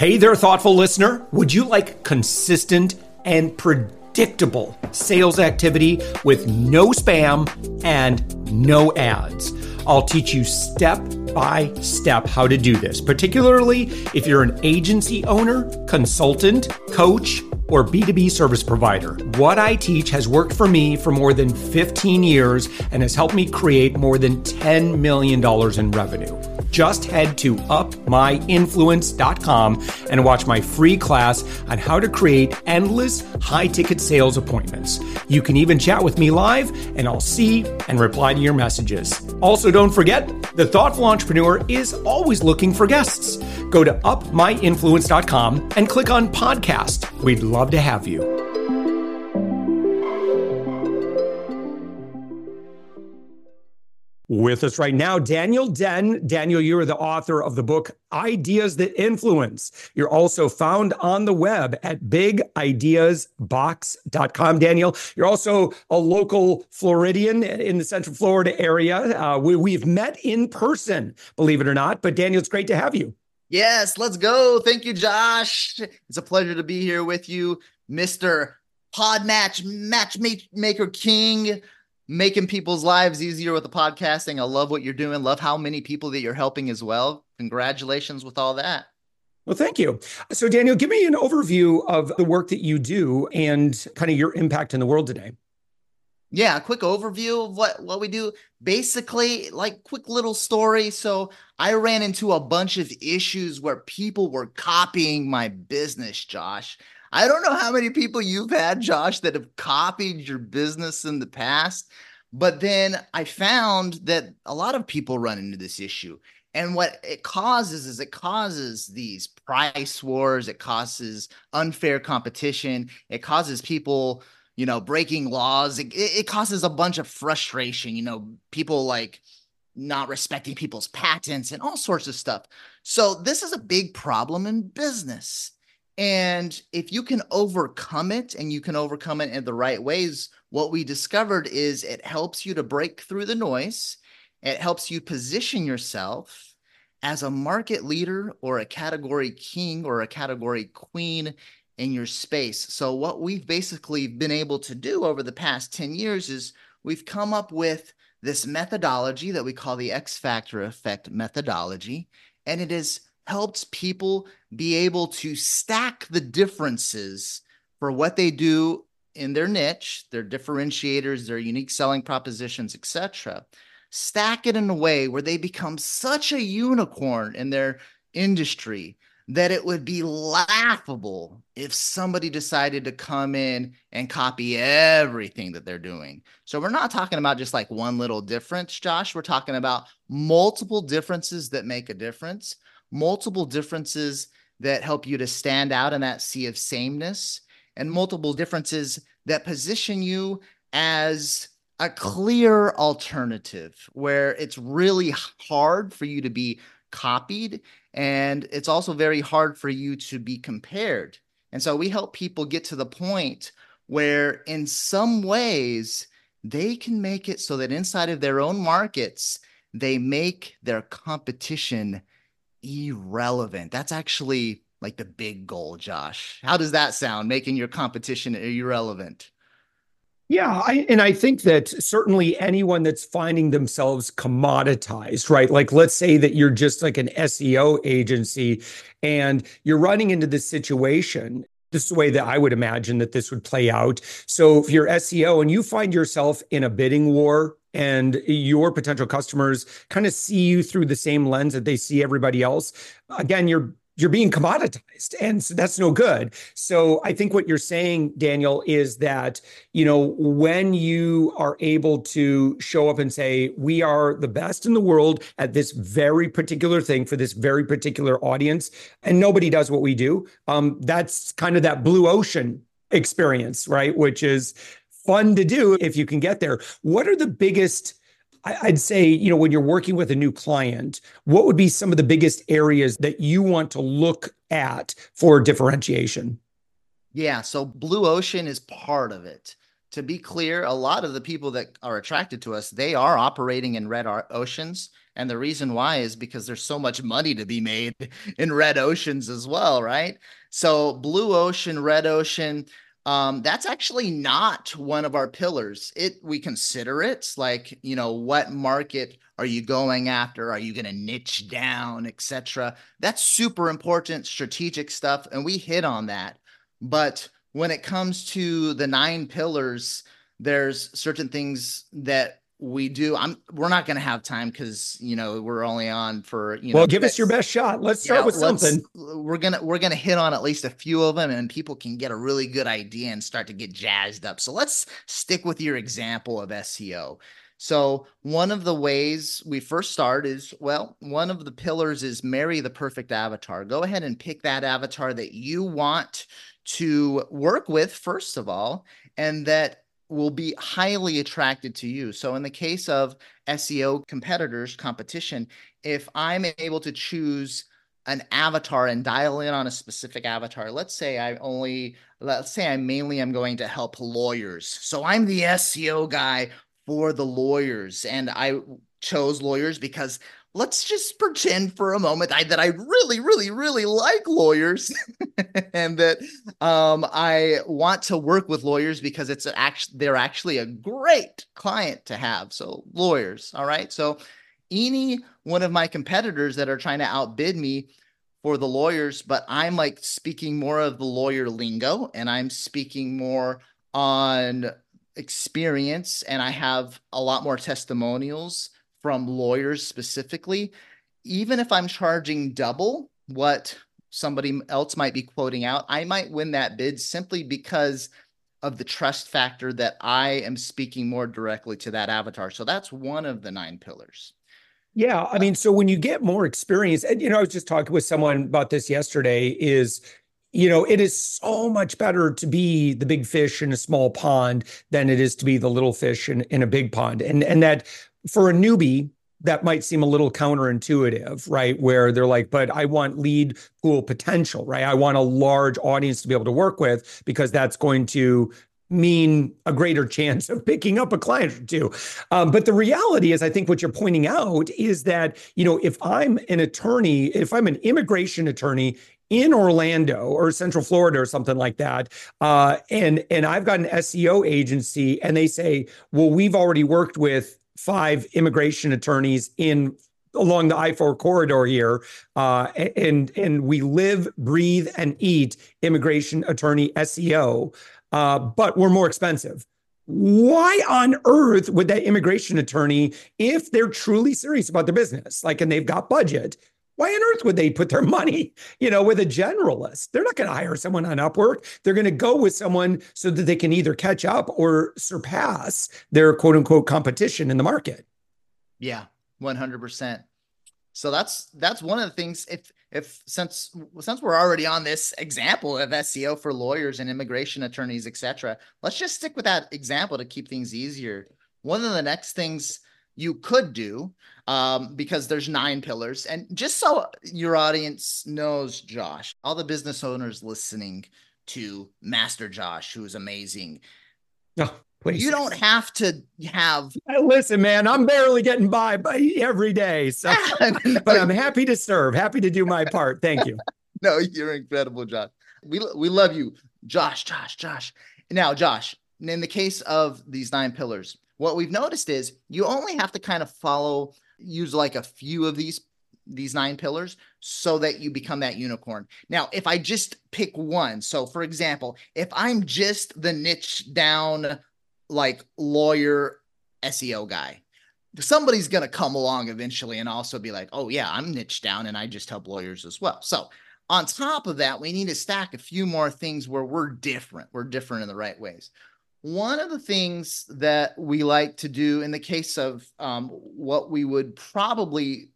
Hey there, thoughtful listener. Would you like consistent and predictable sales activity with no spam and no ads? I'll teach you step by step how to do this, particularly if you're an agency owner, consultant, coach, or B2B service provider. What I teach has worked for me for more than 15 years and has helped me create more than $10 million in revenue. Just head to upmyinfluence.com and watch my free class on how to create endless high-ticket sales appointments. You can even chat with me live, and I'll see and reply to your messages. Also, don't forget, the Thoughtful Entrepreneur is always looking for guests. Go to upmyinfluence.com and click on podcast. We'd love to have you. With us right now, Daniel Den. Daniel, you are the author of the book, Ideas That Influence. You're also found on the web at bigideasbox.com. Daniel, you're also a local Floridian in the Central Florida area. We've met in person, believe it or not. But Daniel, it's great to have you. Yes, let's go. Thank you, Josh. It's a pleasure to be here with you, Mr. Matchmaker King, making people's lives easier with the podcasting. I love what you're doing. Love how many people that you're helping as well. Congratulations with all that. Well, thank you. So, Daniel, give me an overview of the work that you do and kind of your impact in the world today. Yeah, a quick overview of what we do. Basically, like quick little story. So I ran into a bunch of issues where people were copying my business, Josh. I don't know how many people you've had, Josh, that have copied your business in the past, but then I found that a lot of people run into this issue. And what it causes is it causes these price wars. It causes unfair competition. It causes people, breaking laws. It causes a bunch of frustration, people like not respecting people's patents and all sorts of stuff. So this is a big problem in business. And if you can overcome it, and you can overcome it in the right ways, what we discovered is it helps you to break through the noise. It helps you position yourself as a market leader or a category king or a category queen in your space. So what we've basically been able to do over the past 10 years is we've come up with this methodology that we call the X Factor Effect methodology, and it has helped people be able to stack the differences for what they do in their niche, their differentiators, their unique selling propositions, etc. Stack it in a way where they become such a unicorn in their industry that it would be laughable if somebody decided to come in and copy everything that they're doing. So we're not talking about just like one little difference, Josh. We're talking about multiple differences that make a difference, multiple differences that help you to stand out in that sea of sameness, and multiple differences that position you as a clear alternative where it's really hard for you to be copied, and it's also very hard for you to be compared. And so we help people get to the point where in some ways they can make it so that inside of their own markets, they make their competition irrelevant. That's actually like the big goal, Josh. How does that sound, making your competition irrelevant? Yeah, I think that certainly anyone that's finding themselves commoditized, right? Like, let's say that you're just like an SEO agency and you're running into this situation. This is the way that I would imagine that this would play out. So if you're SEO and you find yourself in a bidding war and your potential customers kind of see you through the same lens that they see everybody else, again, you're being commoditized, and so that's no good. So I think what you're saying, Daniel, is that, when you are able to show up and say, we are the best in the world at this very particular thing for this very particular audience, and nobody does what we do, that's kind of that blue ocean experience, right? Which is fun to do if you can get there. What are the biggest, I'd say, when you're working with a new client, what would be some of the biggest areas that you want to look at for differentiation? Yeah, so blue ocean is part of it. to be clear, a lot of the people that are attracted to us, they are operating in red oceans. And the reason why is because there's so much money to be made in red oceans as well, right? So blue ocean, red ocean, that's actually not one of our pillars. We consider it like, what market are you going after? Are you going to niche down, etc.? That's super important strategic stuff, and we hit on that. But when it comes to the 9 pillars, there's certain things that we do. We're not going to have time because we're only on for well, give us your best shot. Let's start with something. We're gonna hit on at least a few of them, and people can get a really good idea and start to get jazzed up. So let's stick with your example of SEO. So one of the ways we first start is, well, one of the pillars is marry the perfect avatar. Go ahead and pick that avatar that you want to work with, first of all, and that will be highly attracted to you. So in the case of SEO competition, if I'm able to choose an avatar and dial in on a specific avatar, let's say I mainly am going to help lawyers. So I'm the SEO guy for the lawyers, and I chose lawyers because let's just pretend for a moment that I really, really, really like lawyers and that I want to work with lawyers because they're actually a great client to have. So lawyers, all right? So any one of my competitors that are trying to outbid me for the lawyers, but I'm like speaking more of the lawyer lingo, and I'm speaking more on experience, and I have a lot more testimonials from lawyers specifically. Even if I'm charging double what somebody else might be quoting out, I might win that bid simply because of the trust factor that I am speaking more directly to that avatar. So that's one of the 9 pillars. Yeah, I mean, so when you get more experience, and I was just talking with someone about this yesterday, it is so much better to be the big fish in a small pond than it is to be the little fish in a big pond. And that for a newbie, that might seem a little counterintuitive, right? Where they're like, but I want lead pool potential, right? I want a large audience to be able to work with because that's going to mean a greater chance of picking up a client or two. But the reality is, I think what you're pointing out is that, if I'm an immigration attorney in Orlando or Central Florida or something like that, and I've got an SEO agency, and they say, well, we've already worked with 5 immigration attorneys along the I-4 corridor here, and we live, breathe, and eat immigration attorney SEO. But we're more expensive. Why on earth would that immigration attorney, if they're truly serious about their business, and they've got budget, why on earth would they put their money, with a generalist? They're not going to hire someone on Upwork. They're going to go with someone so that they can either catch up or surpass their quote unquote competition in the market. Yeah, 100%. So that's one of the things. Since we're already on this example of SEO for lawyers and immigration attorneys, etc., let's just stick with that example to keep things easier. One of the next things you could do, because there's 9 pillars, and just so your audience knows, Josh, all the business owners listening to Master Josh, who's amazing. Oh, please. You don't have to have. Listen, man, I'm barely getting by every day. So, but I'm happy to serve, happy to do my part. Thank you. No, you're incredible, Josh. We love you, Josh. Now, Josh, in the case of these 9 pillars, what we've noticed is you only have to kind of use like a few of these 9 pillars so that you become that unicorn. Now, if I just pick one, so for example, if I'm just the niche down like lawyer SEO guy, somebody's going to come along eventually and also be like, oh yeah, I'm niche down and I just help lawyers as well. So on top of that, we need to stack a few more things where we're different in the right ways. One of the things that we like to do in the case of what we would probably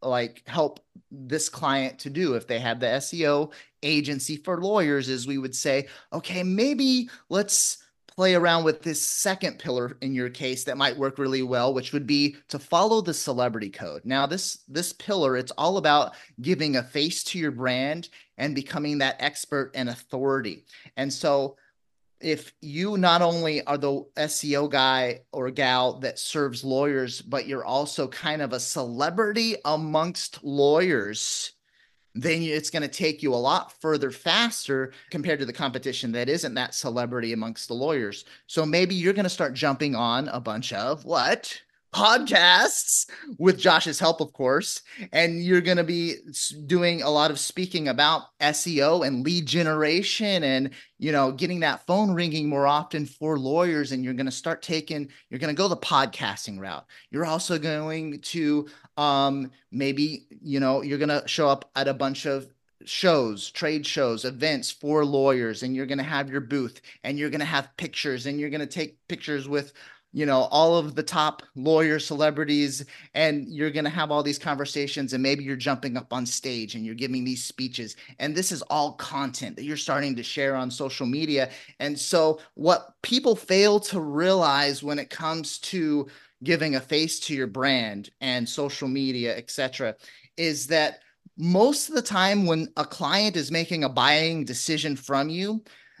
help this client to do if they had the SEO agency for lawyers is we would say, okay, maybe let's play around with this second pillar in your case that might work really well, which would be to follow the celebrity code. Now, this pillar, it's all about giving a face to your brand and becoming that expert and authority. And so if you not only are the SEO guy or gal that serves lawyers, but you're also kind of a celebrity amongst lawyers, then it's going to take you a lot further faster compared to the competition that isn't that celebrity amongst the lawyers. So maybe you're going to start jumping on a bunch of what? Podcasts with Josh's help, of course. And you're going to be doing a lot of speaking about SEO and lead generation and, getting that phone ringing more often for lawyers. And you're going to go the podcasting route. You're also going to maybe, you're going to show up at a bunch of shows, trade shows, events for lawyers, and you're going to have your booth and you're going to have pictures and you're going to take pictures with, all of the top lawyer celebrities, and you're going to have all these conversations, and maybe you're jumping up on stage and you're giving these speeches, and this is all content that you're starting to share on social media. And so what people fail to realize when it comes to giving a face to your brand and social media, etc., is that most of the time when a client is making a buying decision from you,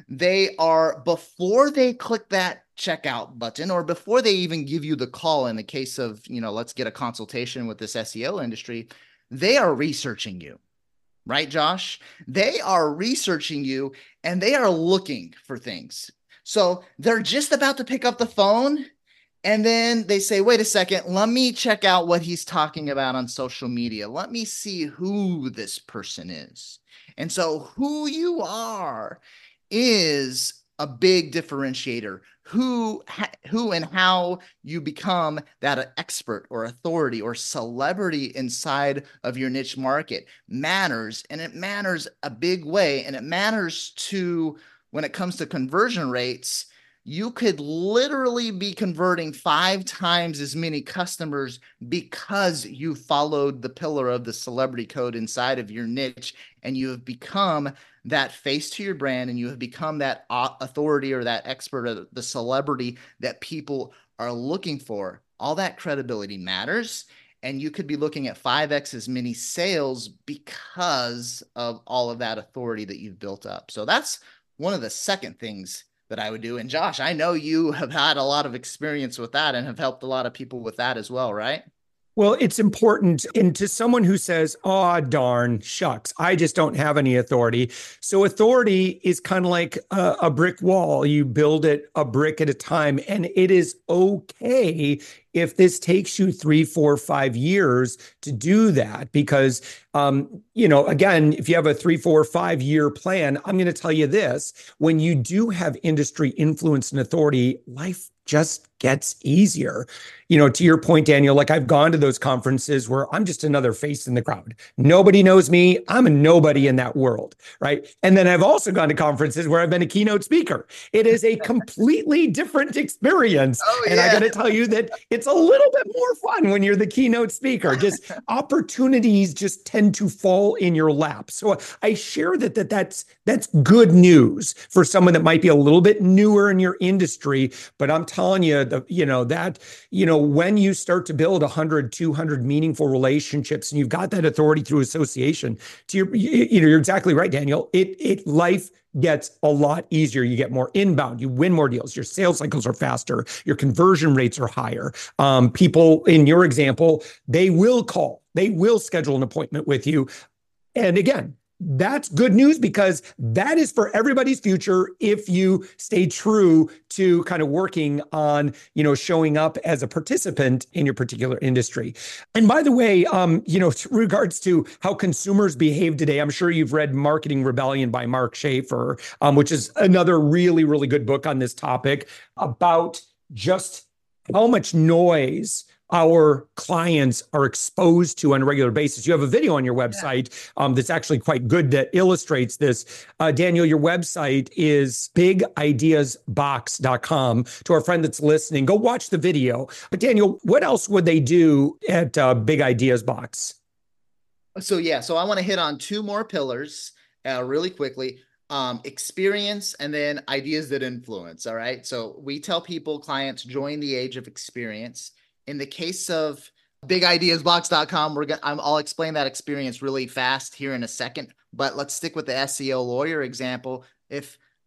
before they click that checkout button or before they even give you the call, in the case of, let's get a consultation with this SEO industry, they are researching you, right, Josh? They are researching you and they are looking for things. So they're just about to pick up the phone and then they say, wait a second, let me check out what he's talking about on social media. Let me see who this person is. And so who you are is a big differentiator. Who and how you become that expert or authority or celebrity inside of your niche market matters. And it matters a big way. And it matters to, when it comes to conversion rates, you could literally be converting 5 times as many customers because you followed the pillar of the celebrity code inside of your niche, and you have become that face to your brand, and you have become that authority or that expert or the celebrity that people are looking for. All that credibility matters, and you could be looking at 5x as many sales because of all of that authority that you've built up. So that's one of the second things that I would do. And Josh, I know you have had a lot of experience with that and have helped a lot of people with that as well, right? Well, it's important. And to someone who says, oh, darn, shucks, I just don't have any authority. So, authority is kind of like a brick wall. You build it a brick at a time. And it is okay if this takes you 3, 4, 5 years to do that, because, again, if you have a 3, 4, 5 year plan, I'm going to tell you this: when you do have industry influence and authority, life just gets easier. To your point, Daniel, like I've gone to those conferences where I'm just another face in the crowd. Nobody knows me. I'm a nobody in that world, right? And then I've also gone to conferences where I've been a keynote speaker. It is a completely different experience. Oh, And I got yeah. to tell you that it's a little bit more fun when you're the keynote speaker. Just opportunities just tend to fall in your lap. So I share that's good news for someone that might be a little bit newer in your industry. But I'm telling you, when you start to build 100, 200 meaningful relationships, and you've got that authority through association, you're exactly right, Daniel. Life gets a lot easier. You get more inbound, you win more deals, your sales cycles are faster, your conversion rates are higher. People in your example, they will call, they will schedule an appointment with you. And again, that's good news, because that is for everybody's future if you stay true to kind of working on, showing up as a participant in your particular industry. And by the way, regards to how consumers behave today, I'm sure you've read Marketing Rebellion by Mark Schaefer, which is another really, really good book on this topic about just how much noise our clients are exposed to on a regular basis. You have a video on your website that's actually quite good that illustrates this. Daniel, your website is bigideasbox.com. To our friend that's listening, go watch the video. But Daniel, what else would they do at Big Ideas Box? So I want to hit on 2 more pillars really quickly. Experience and then ideas that influence. All right. So we tell people, clients, join the age of experience. In the case of bigideasbox.com, I'll explain that experience really fast here in a second, but let's stick with the SEO lawyer example. If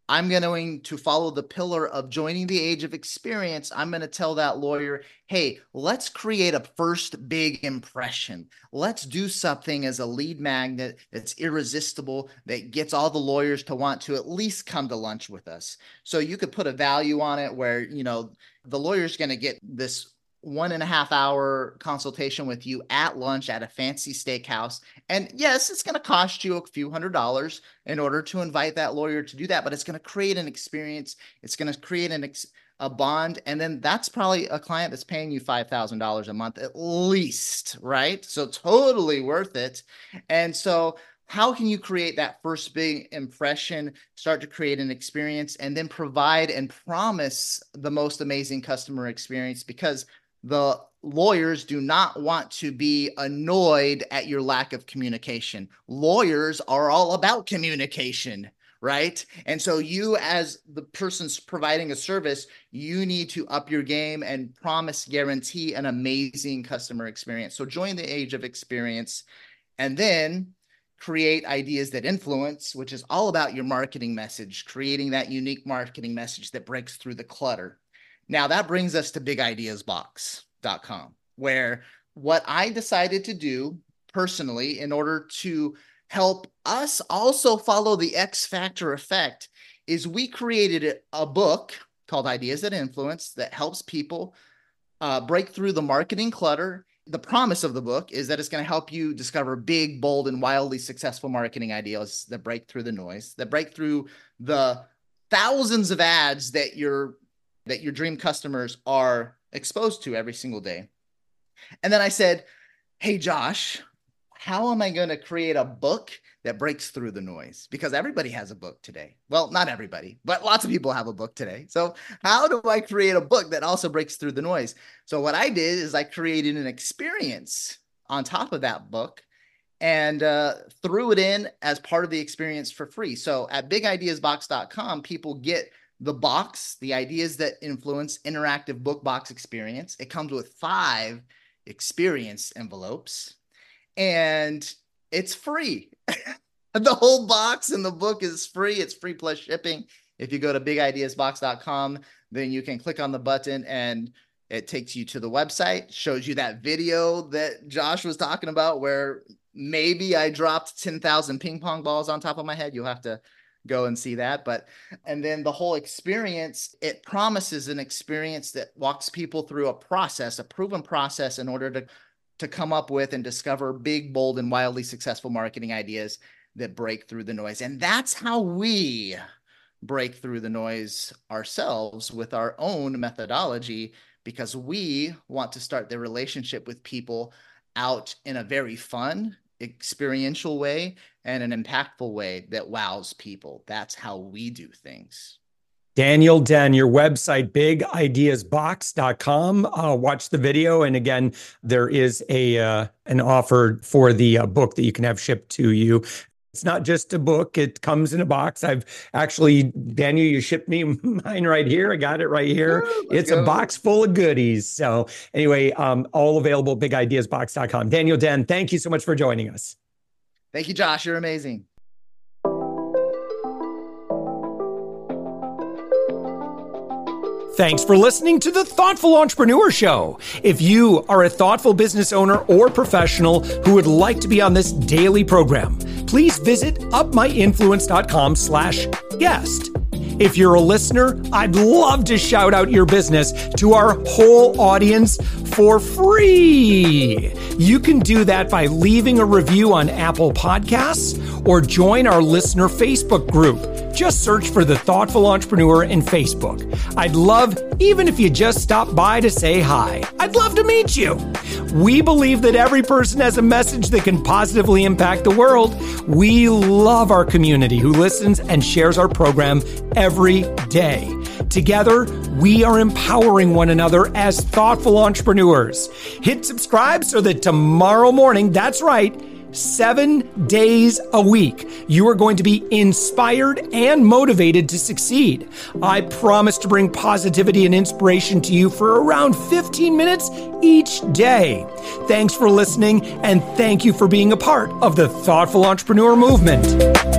I'm going to follow the pillar of joining the age of experience. I'm going to tell that lawyer, hey, let's create a first big impression. Let's do something as a lead magnet that's irresistible, that gets all the lawyers to want to at least come to lunch with us. So you could put a value on it where, the lawyer's going to get this 1.5 hour consultation with you at lunch at a fancy steakhouse. And yes, it's going to cost you a few $100s in order to invite that lawyer to do that, but it's going to create an experience. It's going to create a bond. And then that's probably a client that's paying you $5,000 a month at least, right? So totally worth it. And so how can you create that first big impression, start to create an experience, and then provide and promise the most amazing customer experience? Because the lawyers do not want to be annoyed at your lack of communication. Lawyers are all about communication, right? And so you, as the person's providing a service, you need to up your game and guarantee an amazing customer experience. So join the age of experience, and then create ideas that influence, which is all about your marketing message, creating that unique marketing message that breaks through the clutter. Now that brings us to bigideasbox.com, where what I decided to do personally in order to help us also follow the X Factor effect is we created a book called Ideas That Influence that helps people break through the marketing clutter. The promise of the book is that it's going to help you discover big, bold, and wildly successful marketing ideas that break through the noise, that break through the thousands of ads that your dream customers are exposed to every single day. And then I said, hey, Josh, how am I going to create a book that breaks through the noise? Because everybody has a book today. Well, not everybody, but lots of people have a book today. So how do I create a book that also breaks through the noise? So what I did is I created an experience on top of that book and threw it in as part of the experience for free. So at bigideasbox.com, people get the box, the Ideas That Influence interactive book box experience. It comes with 5 experience envelopes, and it's free. The whole box and the book is free. It's free plus shipping. If you go to bigideasbox.com, then you can click on the button and it takes you to the website, shows you that video that Josh was talking about where maybe I dropped 10,000 ping pong balls on top of my head. You'll have to go and see that. And then the whole experience, it promises an experience that walks people through a process, a proven process in order to come up with and discover big, bold, and wildly successful marketing ideas that break through the noise. And that's how we break through the noise ourselves with our own methodology, because we want to start the relationship with people out in a very fun, experiential way and an impactful way that wows people. That's how we do things. Daniel Den, your website, bigideasbox.com. Watch the video. And again, there is an offer for the book that you can have shipped to you. It's not just a book. It comes in a box. I've actually, Daniel, you shipped me mine right here. I got it right here. It's a box full of goodies. So anyway, all available at bigideasbox.com. Daniel Den, thank you so much for joining us. Thank you, Josh. You're amazing. Thanks for listening to the Thoughtful Entrepreneur Show. If you are a thoughtful business owner or professional who would like to be on this daily program, please visit upmyinfluence.com/guest. If you're a listener, I'd love to shout out your business to our whole audience for free. You can do that by leaving a review on Apple Podcasts or join our listener Facebook group. Just search for The Thoughtful Entrepreneur in Facebook. I'd love, even if you just stop by to say hi, I'd love to meet you. We believe that every person has a message that can positively impact the world. We love our community who listens and shares our program every day. Together, we are empowering one another as thoughtful entrepreneurs. Hit subscribe so that tomorrow morning, that's right, 7 days a week, you are going to be inspired and motivated to succeed. I promise to bring positivity and inspiration to you for around 15 minutes each day. Thanks for listening, and thank you for being a part of the Thoughtful Entrepreneur Movement.